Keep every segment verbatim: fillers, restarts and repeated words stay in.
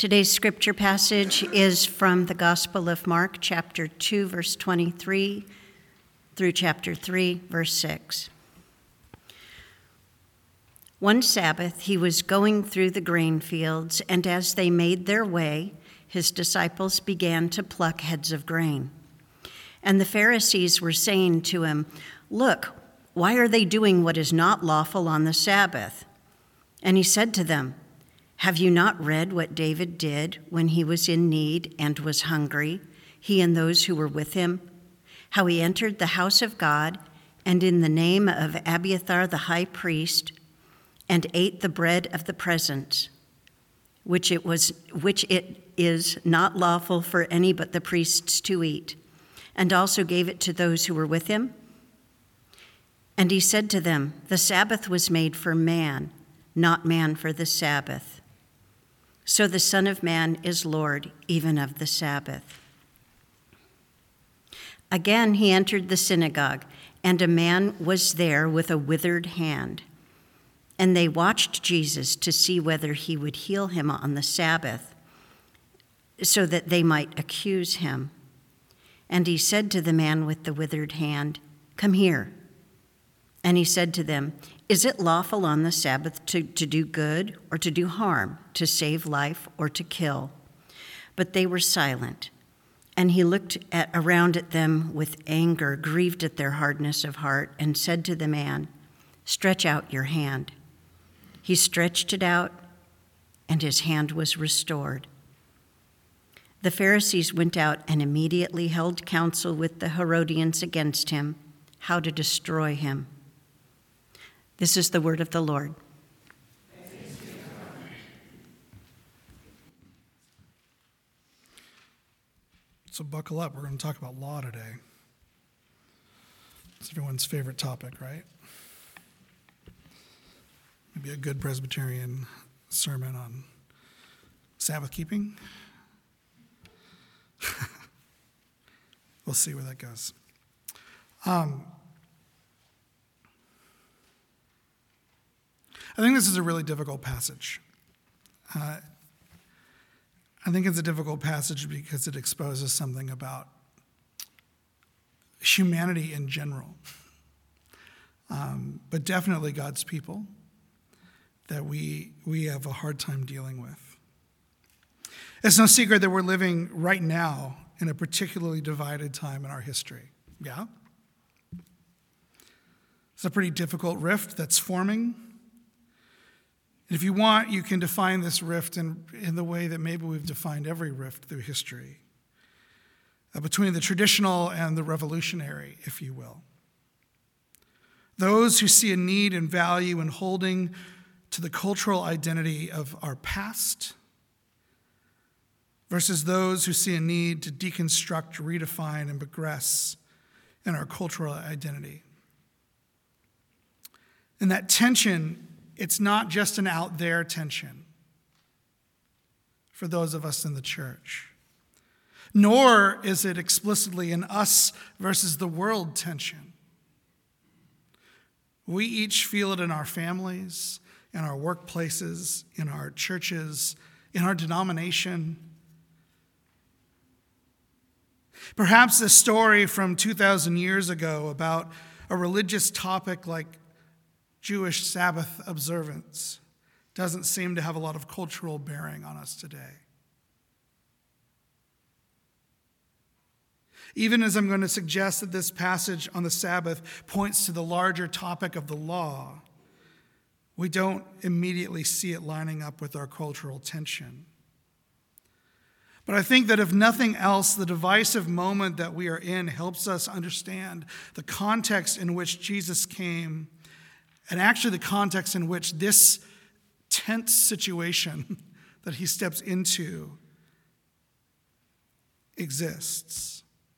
Today's scripture passage is from the Gospel of Mark, chapter two, verse twenty-three, through chapter three, verse six. One Sabbath, he was going through the grain fields, and as they made their way, his disciples began to pluck heads of grain. And the Pharisees were saying to him, "Look, why are they doing what is not lawful on the Sabbath?" And he said to them, "Have you not read what David did when he was in need and was hungry, he and those who were with him? How he entered the house of God, and in the name of Abiathar the high priest, and ate the bread of the presence, which it was, which it is not lawful for any but the priests to eat, and also gave it to those who were with him? And he said to them, the Sabbath was made for man, not man for the Sabbath. So the Son of Man is Lord, even of the Sabbath." Again he entered the synagogue, and a man was there with a withered hand. And they watched Jesus to see whether he would heal him on the Sabbath, so that they might accuse him. And he said to the man with the withered hand, "Come here." And he said to them, "Is it lawful on the Sabbath to, to do good or to do harm, to save life or to kill?" But they were silent. And he looked at, around at them with anger, grieved at their hardness of heart, and said to the man, "Stretch out your hand." He stretched it out, and his hand was restored. The Pharisees went out and immediately held counsel with the Herodians against him, how to destroy him. This is the word of the Lord. So buckle up. We're going to talk about law today. It's everyone's favorite topic, right? Maybe a good Presbyterian sermon on Sabbath keeping. We'll see where that goes. Um, I think this is a really difficult passage. Uh, I think it's a difficult passage because it exposes something about humanity in general, um, but definitely God's people that we we have a hard time dealing with. It's no secret that we're living right now in a particularly divided time in our history. Yeah? It's a pretty difficult rift that's forming. And if you want, you can define this rift in, in the way that maybe we've defined every rift through history, uh, between the traditional and the revolutionary, if you will. Those who see a need and value in holding to the cultural identity of our past versus those who see a need to deconstruct, redefine, and progress in our cultural identity. And that tension, it's not just an out there tension for those of us in the church, nor is it explicitly an us versus the world tension. We each feel it in our families, in our workplaces, in our churches, in our denomination. Perhaps a story from two thousand years ago about a religious topic like Jewish Sabbath observance doesn't seem to have a lot of cultural bearing on us today. Even as I'm going to suggest that this passage on the Sabbath points to the larger topic of the law, we don't immediately see it lining up with our cultural tension. But I think that if nothing else, the divisive moment that we are in helps us understand the context in which Jesus came, and actually the context in which this tense situation that he steps into exists.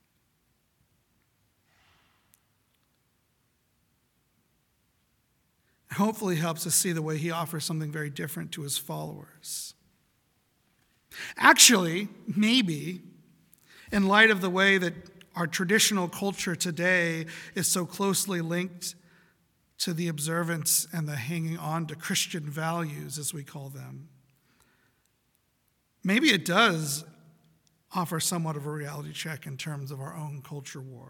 Hopefully helps us see the way he offers something very different to his followers. Actually, maybe, in light of the way that our traditional culture today is so closely linked to the observance and the hanging on to Christian values, as we call them, maybe it does offer somewhat of a reality check in terms of our own culture war.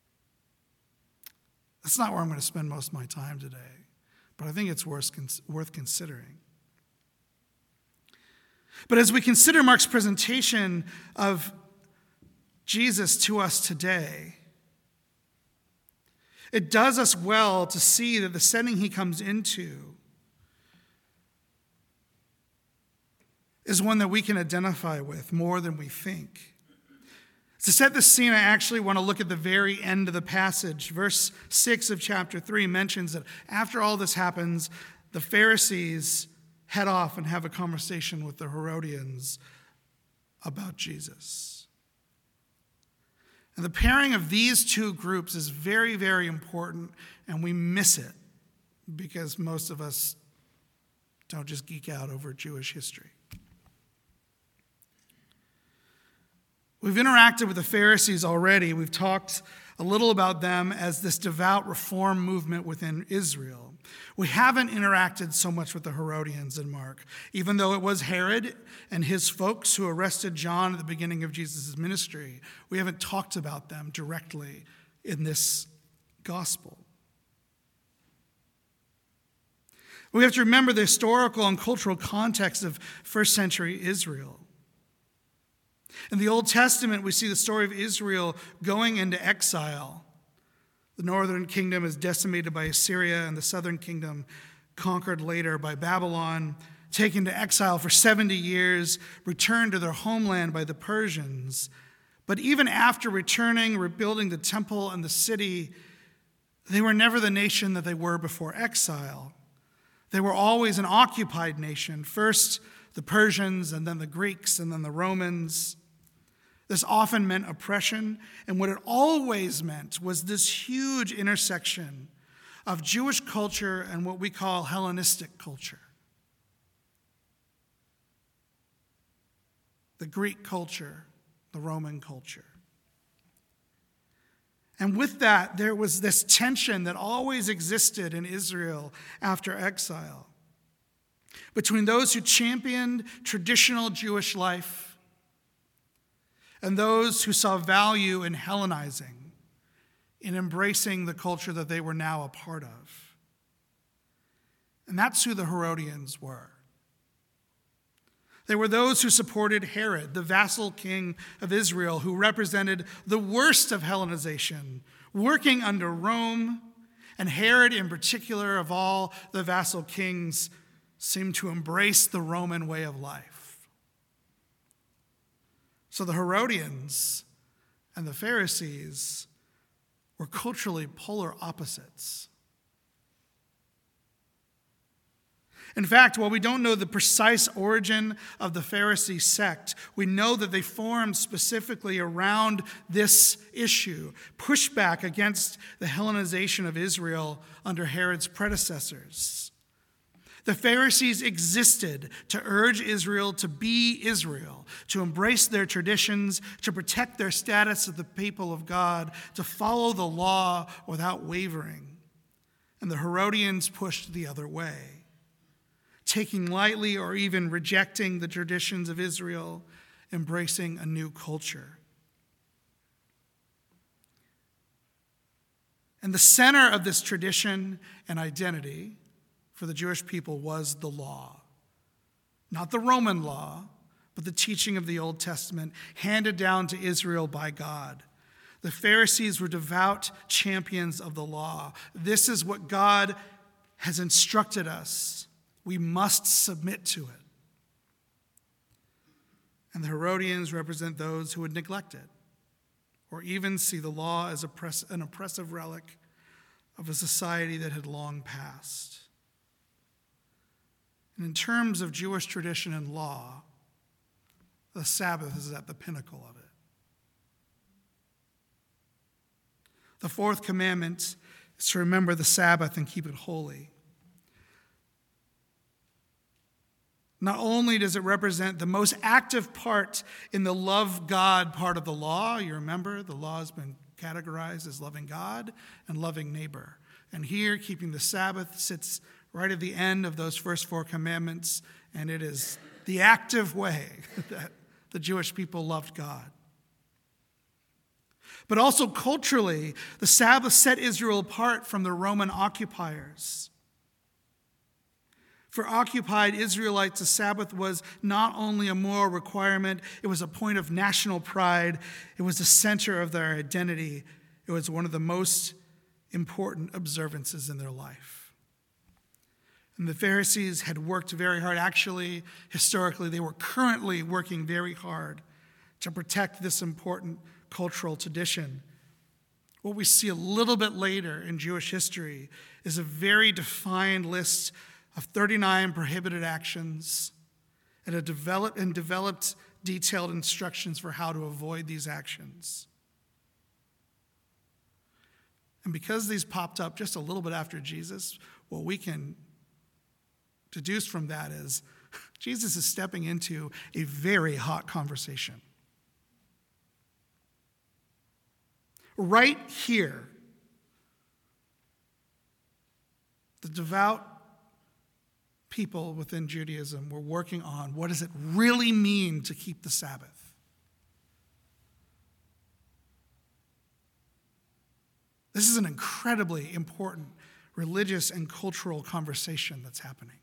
That's not where I'm going to spend most of my time today, but I think it's worth, worth considering. But as we consider Mark's presentation of Jesus to us today, it does us well to see that the setting he comes into is one that we can identify with more than we think. To set the scene, I actually want to look at the very end of the passage. Verse six of chapter three mentions that after all this happens, the Pharisees head off and have a conversation with the Herodians about Jesus. And the pairing of these two groups is very, very important, and we miss it because most of us don't just geek out over Jewish history. We've interacted with the Pharisees already. We've talked a little about them as this devout reform movement within Israel. We haven't interacted so much with the Herodians in Mark, even though it was Herod and his folks who arrested John at the beginning of Jesus' ministry. We haven't talked about them directly in this gospel. We have to remember the historical and cultural context of first century Israel. In the Old Testament, we see the story of Israel going into exile. The northern kingdom is decimated by Assyria, and the southern kingdom conquered later by Babylon, taken to exile for seventy years, returned to their homeland by the Persians. But even after returning, rebuilding the temple and the city, they were never the nation that they were before exile. They were always an occupied nation, first the Persians, and then the Greeks, and then the Romans. This often meant oppression, and what it always meant was this huge intersection of Jewish culture and what we call Hellenistic culture. The Greek culture, the Roman culture. And with that, there was this tension that always existed in Israel after exile between those who championed traditional Jewish life and those who saw value in Hellenizing, in embracing the culture that they were now a part of. And that's who the Herodians were. They were those who supported Herod, the vassal king of Israel, who represented the worst of Hellenization, working under Rome, and Herod in particular of all the vassal kings seemed to embrace the Roman way of life. So the Herodians and the Pharisees were culturally polar opposites. In fact, while we don't know the precise origin of the Pharisee sect, we know that they formed specifically around this issue, pushback against the Hellenization of Israel under Herod's predecessors. The Pharisees existed to urge Israel to be Israel, to embrace their traditions, to protect their status as the people of God, to follow the law without wavering. And the Herodians pushed the other way, taking lightly or even rejecting the traditions of Israel, embracing a new culture. And the center of this tradition and identity for the Jewish people was the law. Not the Roman law, but the teaching of the Old Testament handed down to Israel by God. The Pharisees were devout champions of the law. This is what God has instructed us. We must submit to it. And the Herodians represent those who would neglect it, or even see the law as an oppressive relic of a society that had long passed. And in terms of Jewish tradition and law, the Sabbath is at the pinnacle of it. The fourth commandment is to remember the Sabbath and keep it holy. Not only does it represent the most active part in the love God part of the law, you remember the law has been categorized as loving God and loving neighbor. And here, keeping the Sabbath sits right at the end of those first four commandments, and it is the active way that the Jewish people loved God. But also culturally, the Sabbath set Israel apart from the Roman occupiers. For occupied Israelites, the Sabbath was not only a moral requirement, it was a point of national pride. It was the center of their identity. It was one of the most important observances in their life. And the Pharisees had worked very hard. Actually, historically, they were currently working very hard to protect this important cultural tradition. What we see a little bit later in Jewish history is a very defined list of thirty-nine prohibited actions and a developed and developed detailed instructions for how to avoid these actions. And because these popped up just a little bit after Jesus, what we can deduce from that is Jesus is stepping into a very hot conversation. Right here, the devout people within Judaism were working on what does it really mean to keep the Sabbath. This is an incredibly important religious and cultural conversation that's happening.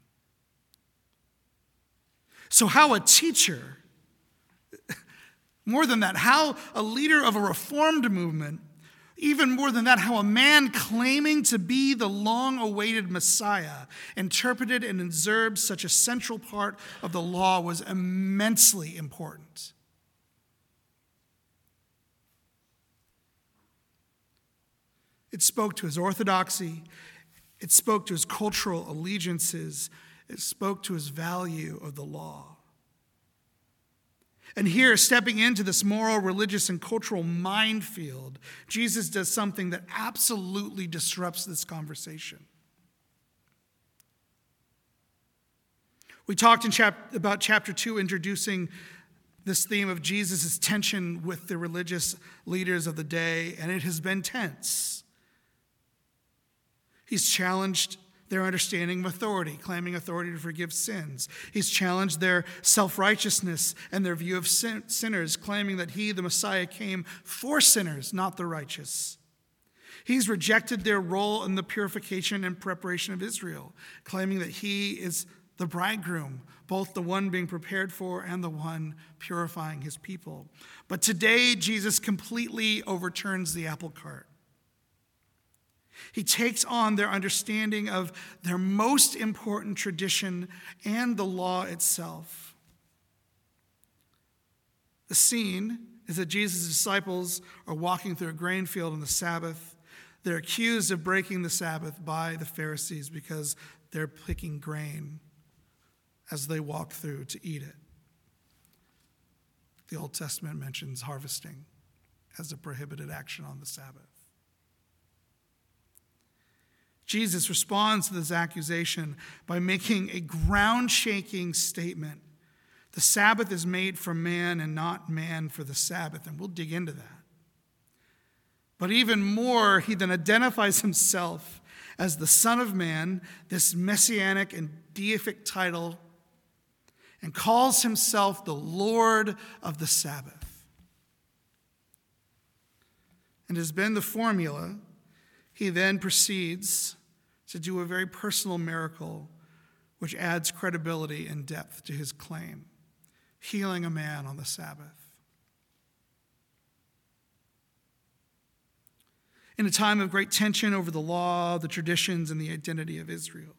So how a teacher, more than that, how a leader of a reformed movement, even more than that, how a man claiming to be the long-awaited Messiah interpreted and observed such a central part of the law was immensely important. It spoke to his orthodoxy. It spoke to his cultural allegiances. It spoke to his value of the law. And here, stepping into this moral, religious, and cultural minefield, Jesus does something that absolutely disrupts this conversation. We talked in chap- about chapter two, introducing this theme of Jesus' tension with the religious leaders of the day, and it has been tense. He's challenged their understanding of authority, claiming authority to forgive sins. He's challenged their self-righteousness and their view of sin- sinners, claiming that he, the Messiah, came for sinners, not the righteous. He's rejected their role in the purification and preparation of Israel, claiming that he is the bridegroom, both the one being prepared for and the one purifying his people. But today, Jesus completely overturns the apple cart. He takes on their understanding of their most important tradition and the law itself. The scene is that Jesus' disciples are walking through a grain field on the Sabbath. They're accused of breaking the Sabbath by the Pharisees because they're picking grain as they walk through to eat it. The Old Testament mentions harvesting as a prohibited action on the Sabbath. Jesus responds to this accusation by making a ground-shaking statement. The Sabbath is made for man and not man for the Sabbath, and we'll dig into that. But even more, he then identifies himself as the Son of Man, this messianic and deific title, and calls himself the Lord of the Sabbath. And has been the formula. He then proceeds to do a very personal miracle which adds credibility and depth to his claim, healing a man on the Sabbath. In a time of great tension over the law, the traditions, and the identity of Israel,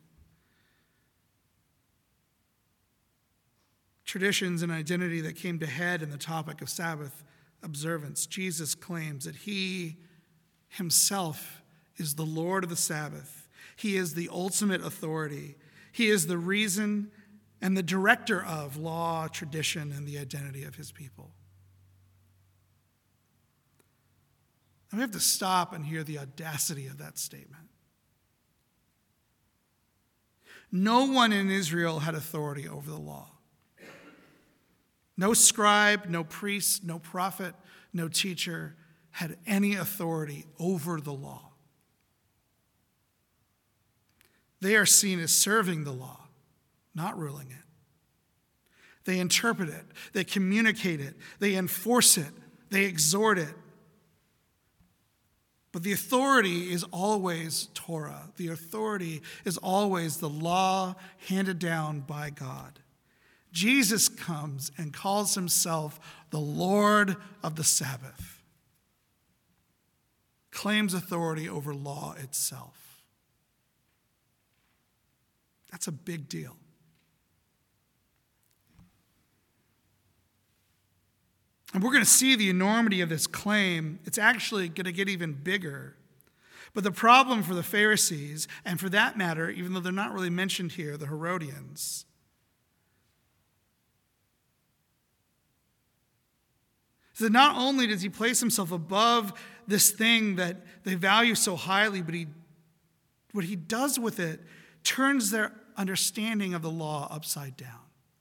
traditions and identity that came to head in the topic of Sabbath observance, Jesus claims that he himself is the Lord of the Sabbath. He is the ultimate authority. He is the reason and the director of law, tradition, and the identity of his people. And we have to stop and hear the audacity of that statement. No one in Israel had authority over the law. No scribe, no priest, no prophet, no teacher had any authority over the law. They are seen as serving the law, not ruling it. They interpret it. They communicate it. They enforce it. They exhort it. But the authority is always Torah. The authority is always the law handed down by God. Jesus comes and calls himself the Lord of the Sabbath, claims authority over law itself. That's a big deal. And we're going to see the enormity of this claim. It's actually going to get even bigger. But the problem for the Pharisees, and for that matter, even though they're not really mentioned here, the Herodians, is that not only does he place himself above this thing that they value so highly, but he, what he does with it turns their understanding of the law upside down.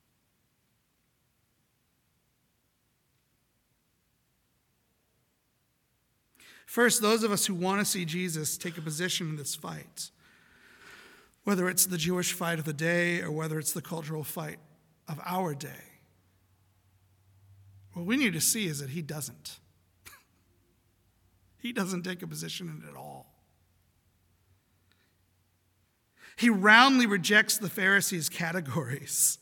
First, those of us who want to see Jesus take a position in this fight, whether it's the Jewish fight of the day or whether it's the cultural fight of our day, what we need to see is that he doesn't. He doesn't take a position in it at all. He roundly rejects the Pharisees' categories.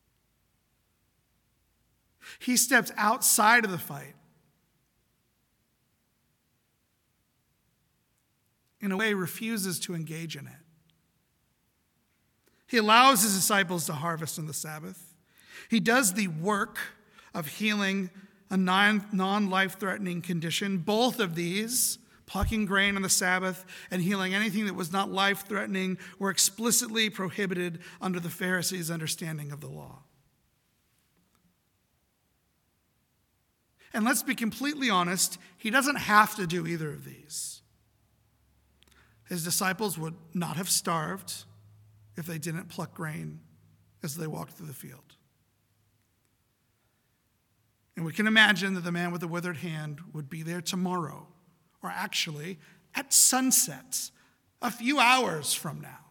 He steps outside of the fight. In a way, refuses to engage in it. He allows his disciples to harvest on the Sabbath. He does the work of healing a non-life-threatening condition. Both of these, plucking grain on the Sabbath and healing anything that was not life-threatening, were explicitly prohibited under the Pharisees' understanding of the law. And let's be completely honest, he doesn't have to do either of these. His disciples would not have starved if they didn't pluck grain as they walked through the field. And we can imagine that the man with the withered hand would be there tomorrow, or actually at sunset, a few hours from now.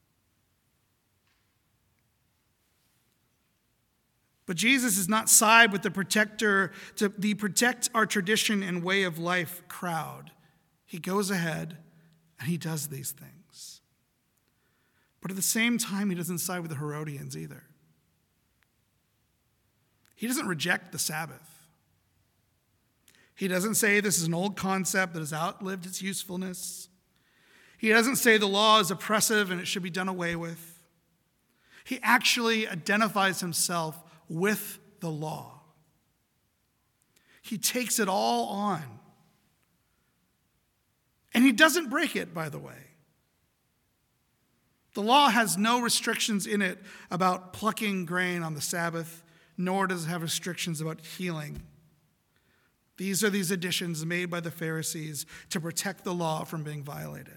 But Jesus does not side with the protector, to the protect our tradition and way of life crowd. He goes ahead and he does these things. But at the same time, he doesn't side with the Herodians either. He doesn't reject the Sabbath. He doesn't say this is an old concept that has outlived its usefulness. He doesn't say the law is oppressive and it should be done away with. He actually identifies himself with the law. He takes it all on. And he doesn't break it, by the way. The law has no restrictions in it about plucking grain on the Sabbath, nor does it have restrictions about healing. These are these additions made by the Pharisees to protect the law from being violated.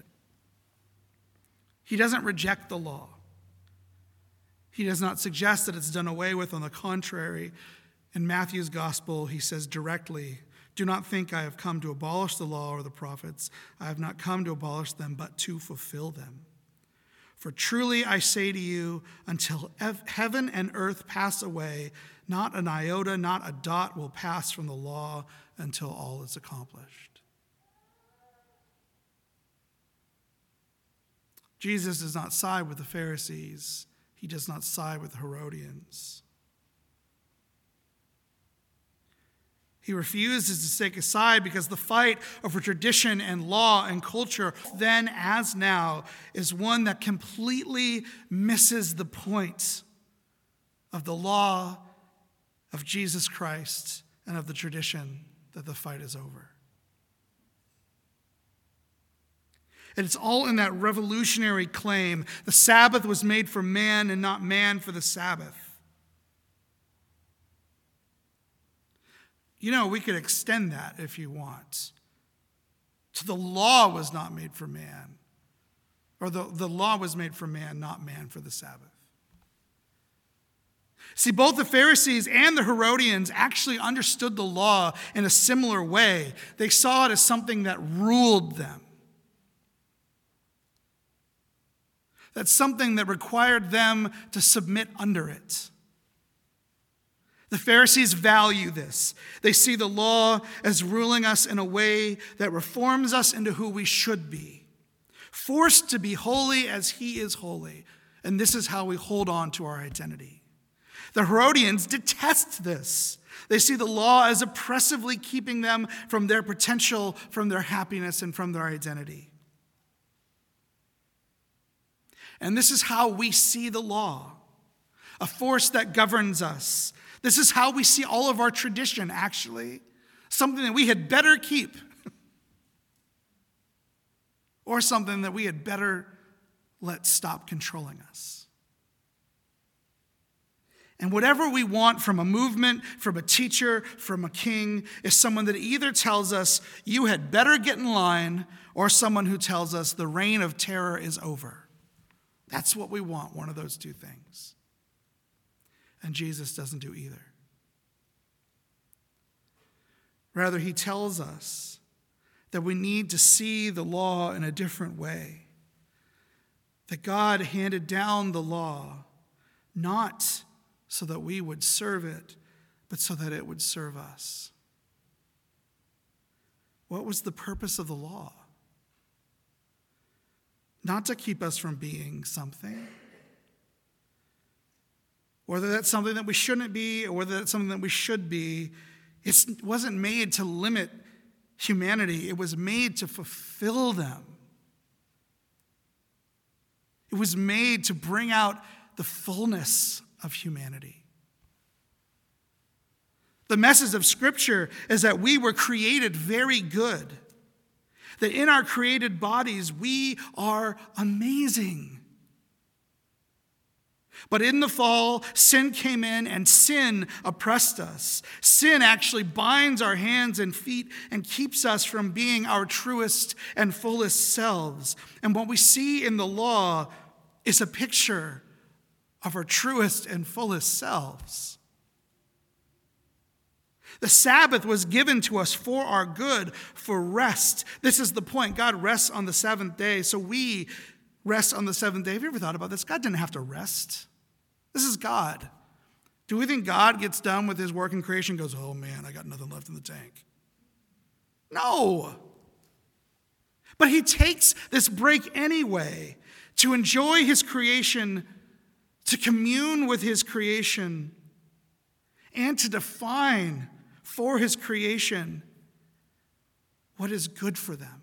He doesn't reject the law. He does not suggest that it's done away with. On the contrary, in Matthew's gospel, he says directly, "Do not think I have come to abolish the law or the prophets. I have not come to abolish them, but to fulfill them. For truly I say to you, until heaven and earth pass away, not an iota, not a dot will pass from the law until all is accomplished." Jesus does not side with the Pharisees. He does not side with the Herodians. He refuses to take a side because the fight over tradition and law and culture, then as now, is one that completely misses the point of the law of Jesus Christ and of the tradition that the fight is over. And it's all in that revolutionary claim: the Sabbath was made for man and not man for the Sabbath. You know, we could extend that if you want. To the law was not made for man. Or the, the law was made for man, not man for the Sabbath. See, both the Pharisees and the Herodians actually understood the law in a similar way. They saw it as something that ruled them. That's something that required them to submit under it. The Pharisees value this. They see the law as ruling us in a way that reforms us into who we should be, forced to be holy as he is holy. And this is how we hold on to our identity. The Herodians detest this. They see the law as oppressively keeping them from their potential, from their happiness, and from their identity. And this is how we see the law, a force that governs us. This is how we see all of our tradition, actually, something that we had better keep, or something that we had better let stop controlling us. And whatever we want from a movement, from a teacher, from a king, is someone that either tells us, you had better get in line, or someone who tells us the reign of terror is over. That's what we want, one of those two things. And Jesus doesn't do either. Rather, he tells us that we need to see the law in a different way. That God handed down the law not so that we would serve it, but so that it would serve us. What was the purpose of the law? Not to keep us from being something. Whether that's something that we shouldn't be or whether that's something that we should be, it wasn't made to limit humanity. It was made to fulfill them. It was made to bring out the fullness of humanity. The message of Scripture is that we were created very good. That in our created bodies, we are amazing. But in the fall, sin came in and sin oppressed us. Sin actually binds our hands and feet and keeps us from being our truest and fullest selves. And what we see in the law is a picture of our truest and fullest selves. The Sabbath was given to us for our good, for rest. This is the point. God rests on the seventh day, so we rest on the seventh day. Have you ever thought about this? God didn't have to rest. This is God. Do we think God gets done with his work in creation and goes, oh man, I got nothing left in the tank? No. But he takes this break anyway to enjoy his creation, to commune with his creation, and to define for his creation what is good for them.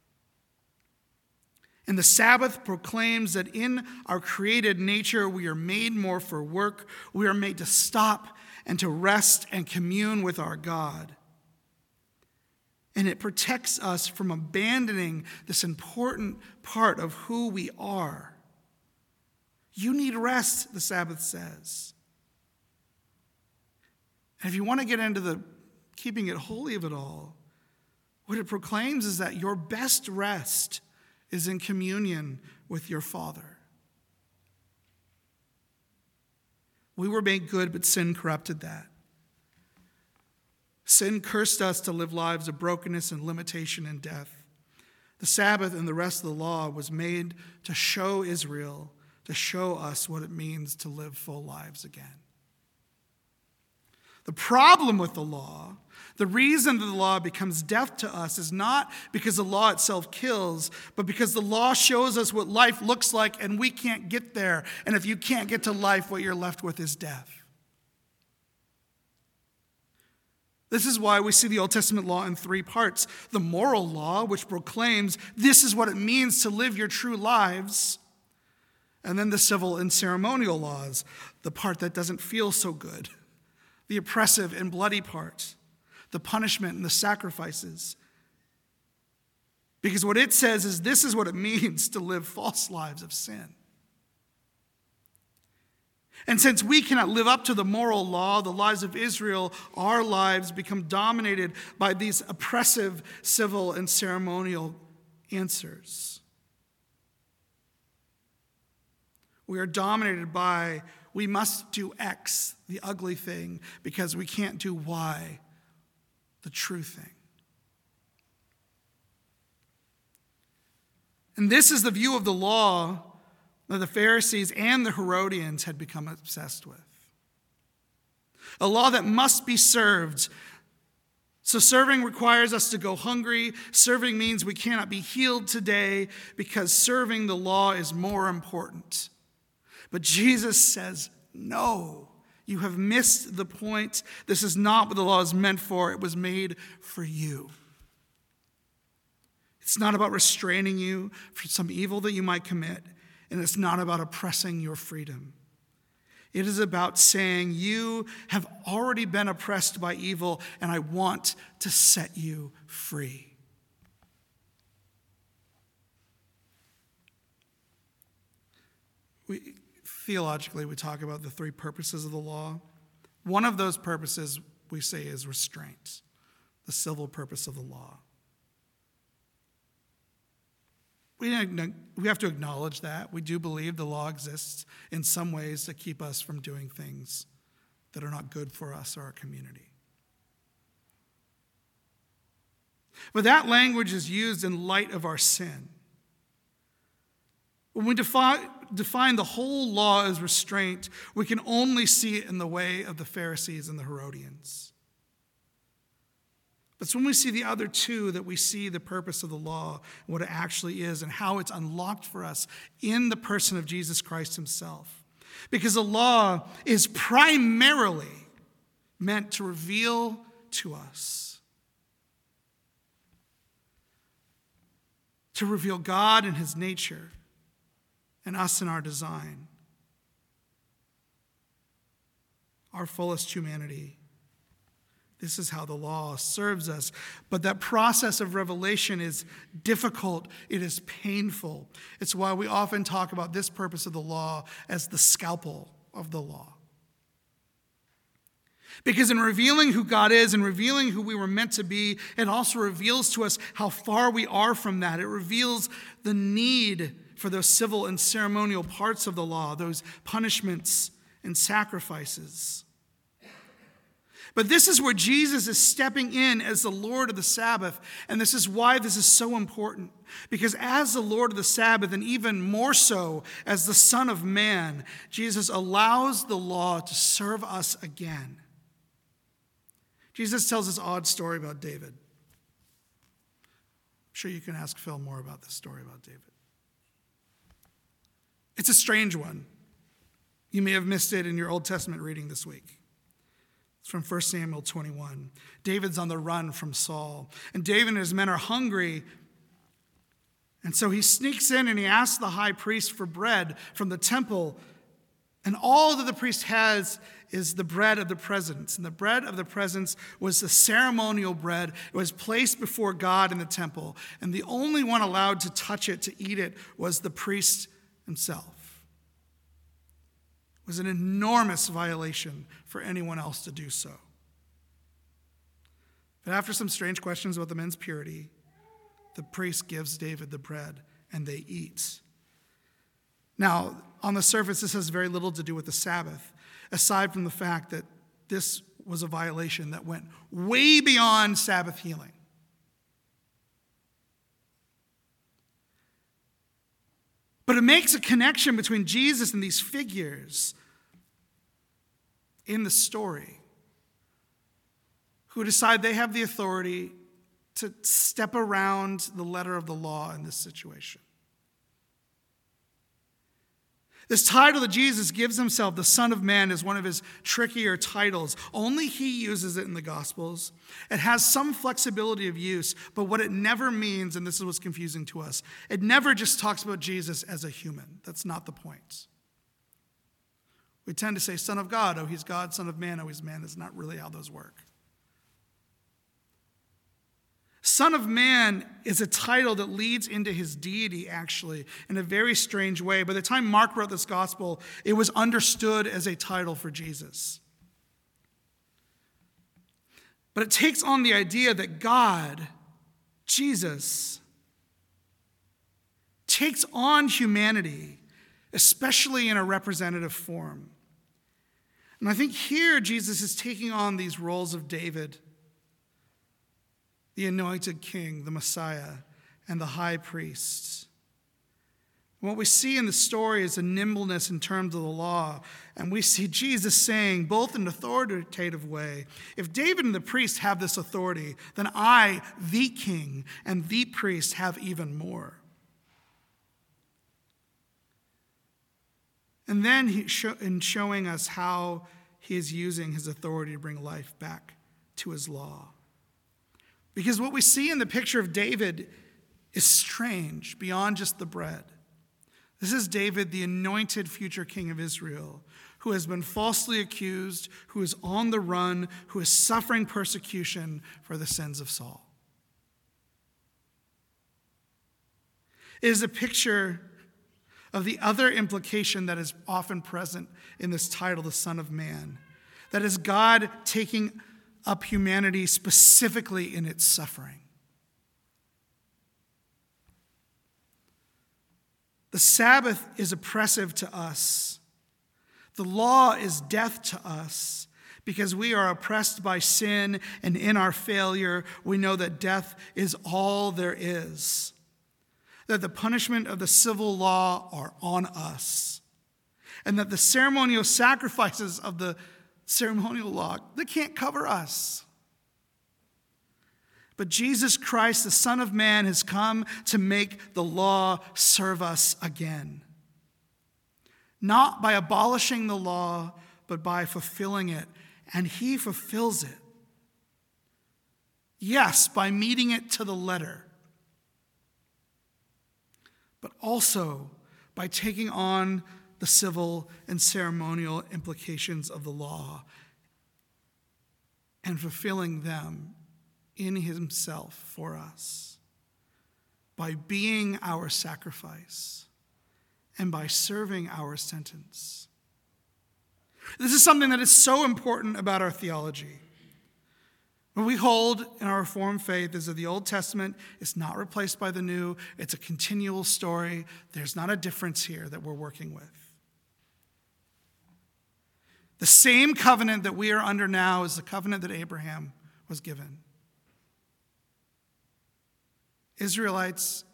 And the Sabbath proclaims that in our created nature, we are made more for work. We are made to stop and to rest and commune with our God. And it protects us from abandoning this important part of who we are. You need rest, the Sabbath says. And if you want to get into the keeping it holy of it all, what it proclaims is that your best rest is in communion with your Father. We were made good, but sin corrupted that. Sin cursed us to live lives of brokenness and limitation and death. The Sabbath and the rest of the law was made to show Israel, to show us what it means to live full lives again. The problem with the law, the reason that the law becomes death to us is not because the law itself kills, but because the law shows us what life looks like and we can't get there. And if you can't get to life, what you're left with is death. This is why we see the Old Testament law in three parts. The moral law, which proclaims this is what it means to live your true lives. And then the civil and ceremonial laws, the part that doesn't feel so good. The oppressive and bloody part. The punishment and the sacrifices. Because what it says is this is what it means to live false lives of sin. And since we cannot live up to the moral law, the lives of Israel, our lives become dominated by these oppressive civil and ceremonial answers. We are dominated by, we must do X, the ugly thing, because we can't do Y, the true thing. And this is the view of the law that the Pharisees and the Herodians had become obsessed with. a law that must be served. So serving requires us to go hungry. Serving means we cannot be healed today because serving the law is more important. But Jesus says, no, you have missed the point. This is not what the law is meant for. It was made for you. It's not about restraining you from some evil that you might commit, and it's not about oppressing your freedom. It is about saying, you have already been oppressed by evil, and I want to set you free. We, theologically, we talk about the three purposes of the law. One of those purposes, we say, is restraint, the civil purpose of the law. We have to acknowledge that. We do believe the law exists in some ways to keep us from doing things that are not good for us or our community. But that language is used in light of our sin. When we define, define the whole law as restraint, we can only see it in the way of the Pharisees and the Herodians. It's when we see the other two that we see the purpose of the law, what it actually is, and how it's unlocked for us in the person of Jesus Christ himself. Because the law is primarily meant to reveal to us, to reveal God and his nature, and us in our design, our fullest humanity. This is how the law serves us. But that process of revelation is difficult. It is painful. It's why we often talk about this purpose of the law as the scalpel of the law. Because in revealing who God is and revealing who we were meant to be, it also reveals to us how far we are from that. It reveals the need for those civil and ceremonial parts of the law, those punishments and sacrifices. But this is where Jesus is stepping in as the Lord of the Sabbath, and this is why this is so important. Because as the Lord of the Sabbath, and even more so as the Son of Man, Jesus allows the law to serve us again. Jesus tells this odd story about David. I'm sure you can ask Phil more about this story about David. It's a strange one. You may have missed it in your Old Testament reading this week. It's from First Samuel twenty-one. David's on the run from Saul. And David and his men are hungry. And so he sneaks in and he asks the high priest for bread from the temple. And all that the priest has is the bread of the presence. And the bread of the presence was the ceremonial bread. It was placed before God in the temple. And the only one allowed to touch it, to eat it, was the priest himself. It was an enormous violation for anyone else to do so. But after some strange questions about the men's purity, the priest gives David the bread, and they eat. Now, on the surface, this has very little to do with the Sabbath, aside from the fact that this was a violation that went way beyond Sabbath healing. But it makes a connection between Jesus and these figures in the story who decide they have the authority to step around the letter of the law in this situation. This title that Jesus gives himself, the Son of Man, is one of his trickier titles. Only he uses it in the Gospels. It has some flexibility of use, but what it never means, and this is what's confusing to us, it never just talks about Jesus as a human. That's not the point. We tend to say Son of God, oh, he's God, Son of Man, oh, he's man. That's not really how those work. Son of Man is a title that leads into his deity, actually, in a very strange way. By the time Mark wrote this gospel, it was understood as a title for Jesus. But it takes on the idea that God, Jesus, takes on humanity, especially in a representative form. And I think here Jesus is taking on these roles of David, the anointed king, the Messiah, and the high priest. What we see in the story is a nimbleness in terms of the law. And we see Jesus saying, both in an authoritative way, if David and the priest have this authority, then I, the king, and the priest have even more. And then he show, in showing us how he is using his authority to bring life back to his law. Because what we see in the picture of David is strange beyond just the bread. This is David, the anointed future king of Israel, who has been falsely accused, who is on the run, who is suffering persecution for the sins of Saul. It is a picture of the other implication that is often present in this title, the Son of Man. That is God taking up humanity specifically in its suffering. The Sabbath is oppressive to us. The law is death to us because we are oppressed by sin, and in our failure, we know that death is all there is. That the punishment of the civil law are on us. And that the ceremonial sacrifices of the ceremonial law, they can't cover us. But Jesus Christ, the Son of Man, has come to make the law serve us again. Not by abolishing the law, but by fulfilling it. And he fulfills it. Yes, by meeting it to the letter. But also by taking on the civil and ceremonial implications of the law and fulfilling them in himself for us, by being our sacrifice and by serving our sentence. This is something that is so important about our theology. What we hold in our Reformed faith is that the Old Testament is not replaced by the New. It's a continual story. There's not a difference here that we're working with. The same covenant that we are under now is the covenant that Abraham was given. Israelites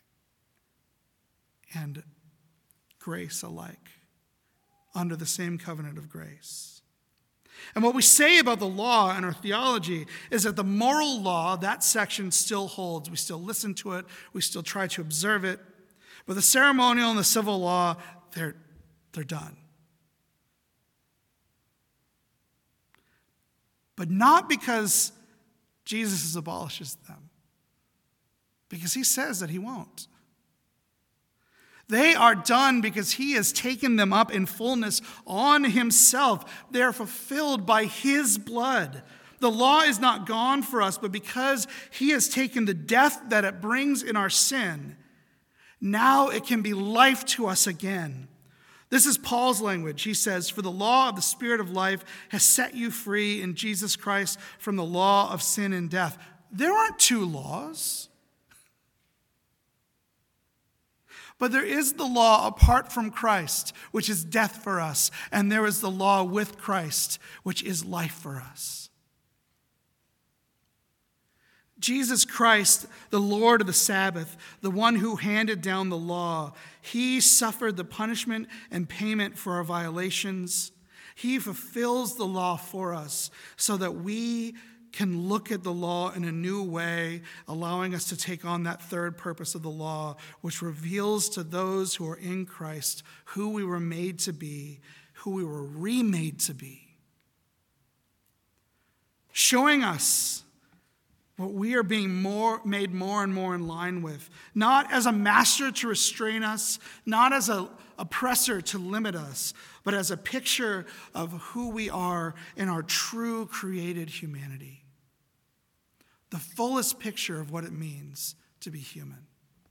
and grace alike under the same covenant of grace. And what we say about the law in our theology is that the moral law, that section still holds. We still listen to it. We still try to observe it. But the ceremonial and the civil law, they're, they're done. But not because Jesus abolishes them. Because he says that he won't. They are done because he has taken them up in fullness on himself. They are fulfilled by his blood. The law is not gone for us, but because he has taken the death that it brings in our sin, now it can be life to us again. This is Paul's language. He says, "For the law of the Spirit of life has set you free in Jesus Christ from the law of sin and death." There aren't two laws. But there is the law apart from Christ, which is death for us. And there is the law with Christ, which is life for us. Jesus Christ, the Lord of the Sabbath, the one who handed down the law, he suffered the punishment and payment for our violations. He fulfills the law for us so that we can look at the law in a new way, allowing us to take on that third purpose of the law, which reveals to those who are in Christ who we were made to be, who we were remade to be. Showing us what we are being more made more and more in line with, not as a master to restrain us, not as an oppressor to limit us, but as a picture of who we are in our true created humanity. The fullest picture of what it means to be human.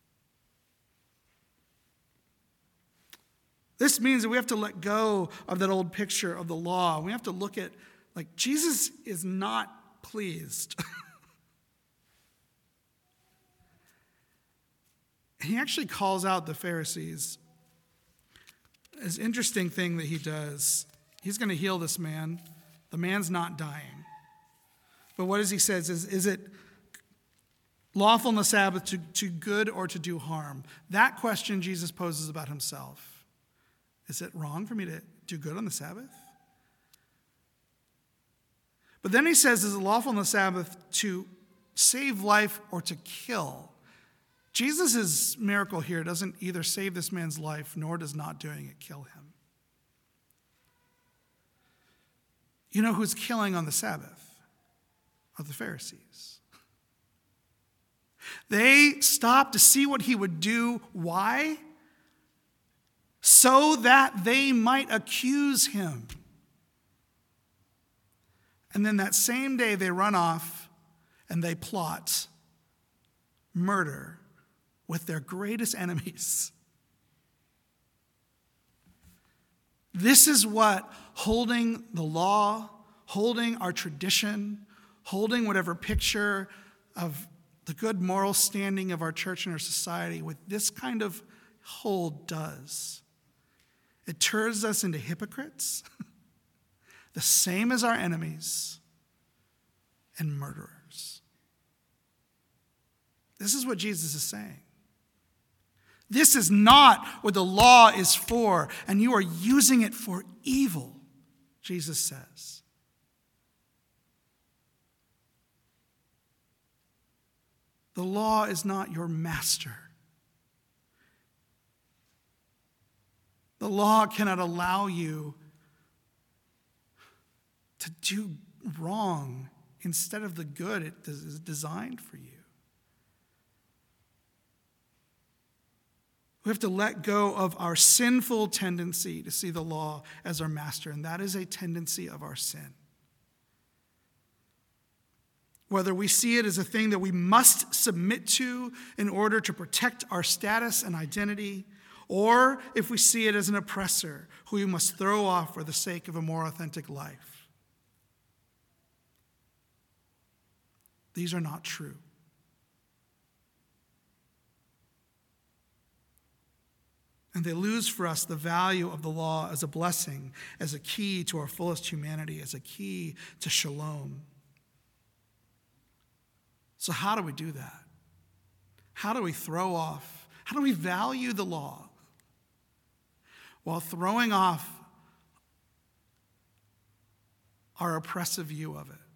This means that we have to let go of that old picture of the law. We have to look at, like, Jesus is not pleased. He actually calls out the Pharisees. It's an interesting thing that he does. He's going to heal this man. The man's not dying. But what does he say? Is, is it Lawful on the Sabbath to do good or to do harm. That question Jesus poses about himself. Is it wrong for me to do good on the Sabbath? But then he says, is it lawful on the Sabbath to save life or to kill? Jesus' miracle here doesn't either save this man's life, nor does not doing it kill him. You know who's killing on the Sabbath? Are the Pharisees. They stopped to see what he would do. Why? So that they might accuse him. And then that same day they run off and they plot murder with their greatest enemies. This is what holding the law, holding our tradition, holding whatever picture of the good moral standing of our church and our society with this kind of hold does. It turns us into hypocrites, the same as our enemies, and murderers. This is what Jesus is saying. This is not what the law is for, and you are using it for evil, Jesus says. The law is not your master. The law cannot allow you to do wrong instead of the good it is designed for you. We have to let go of our sinful tendency to see the law as our master, and that is a tendency of our sin. Whether we see it as a thing that we must submit to in order to protect our status and identity, or if we see it as an oppressor who we must throw off for the sake of a more authentic life. These are not true. And they lose for us the value of the law as a blessing, as a key to our fullest humanity, as a key to shalom. So how do we do that? How do we throw off, how do we value the law while throwing off our oppressive view of it?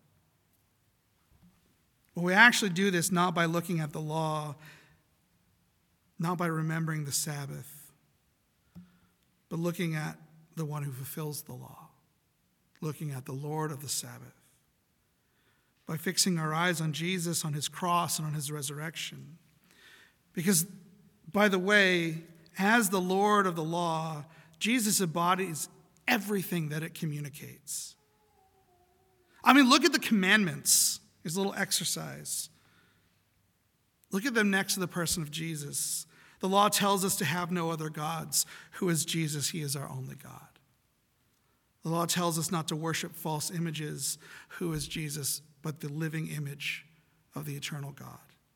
Well, we actually do this not by looking at the law, not by remembering the Sabbath, but looking at the one who fulfills the law, looking at the Lord of the Sabbath. By fixing our eyes on Jesus, on his cross, and on his resurrection. Because, by the way, as the Lord of the law, Jesus embodies everything that it communicates. I mean, look at the commandments, his little exercise. Look at them next to the person of Jesus. The law tells us to have no other gods. Who is Jesus? He is our only God. The law tells us not to worship false images. Who is Jesus? But the living image of the eternal God.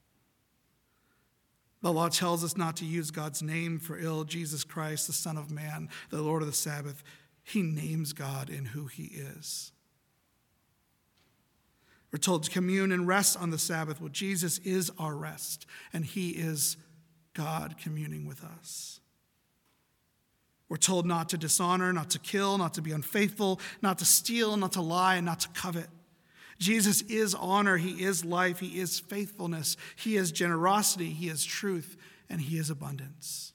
The law tells us not to use God's name for ill. Jesus Christ, the Son of Man, the Lord of the Sabbath, he names God in who he is. We're told to commune and rest on the Sabbath. Well, Jesus is our rest, and he is God communing with us. We're told not to dishonor, not to kill, not to be unfaithful, not to steal, not to lie, and not to covet. Jesus is honor, he is life, he is faithfulness, he is generosity, he is truth, and he is abundance.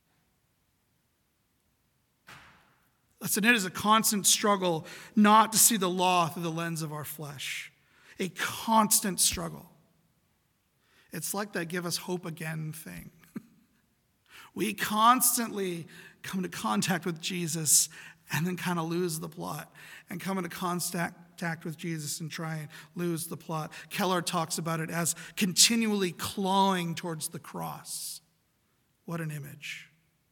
Listen, it is a constant struggle not to see the law through the lens of our flesh. A constant struggle. It's like that give us hope again thing. We constantly come into contact with Jesus and then kind of lose the plot, and come into contact with Jesus and try and lose the plot. Keller talks about it as continually clawing towards the cross. What an image.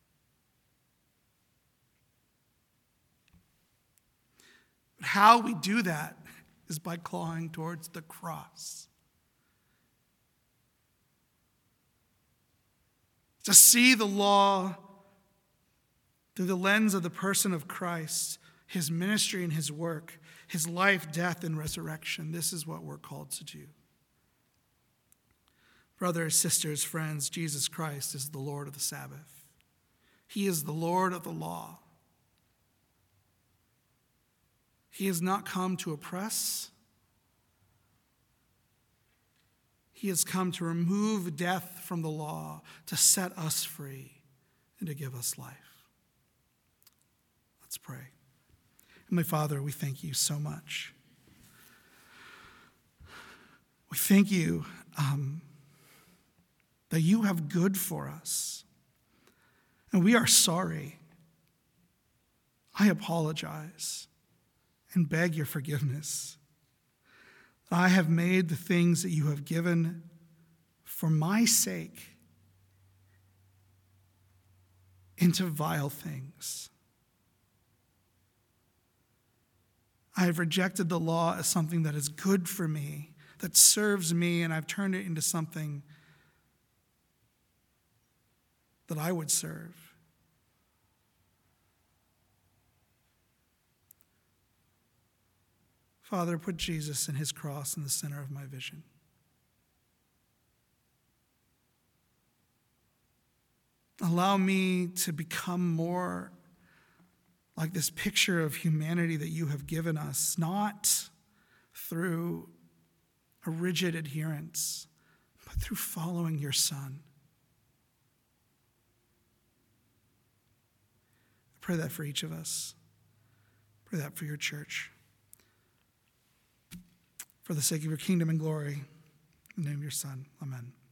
But how we do that is by clawing towards the cross. To see the law through the lens of the person of Christ, his ministry and his work, his life, death, and resurrection. This is what we're called to do. Brothers, sisters, friends, Jesus Christ is the Lord of the Sabbath. He is the Lord of the law. He has not come to oppress. He has come to remove death from the law, to set us free, and to give us life. Let's pray. Heavenly Father, we thank you so much. We thank you um, that you have good for us. And we are sorry. I apologize and beg your forgiveness. I have made the things that you have given for my sake into vile things. I have rejected the law as something that is good for me, that serves me, and I've turned it into something that I would serve. Father, put Jesus and his cross in the center of my vision. Allow me to become more like this picture of humanity that you have given us, not through a rigid adherence, but through following your Son. I pray that for each of us. I pray that for your church. For the sake of your kingdom and glory, in the name of your Son, amen.